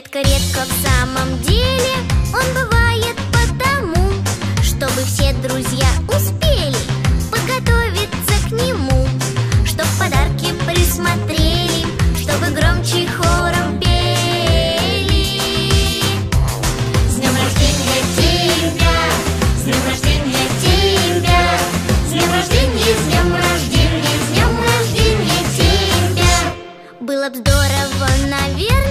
редко-редко в самом деле он бывает потому, чтобы все друзья успели подготовиться к нему, чтоб подарки присмотрели, чтобы громче хором пели. С днем рождения тебя, с днем рождения тебя, с днем рождения, с днем рождения, с днем рождения тебя. Было б здорово, наверное,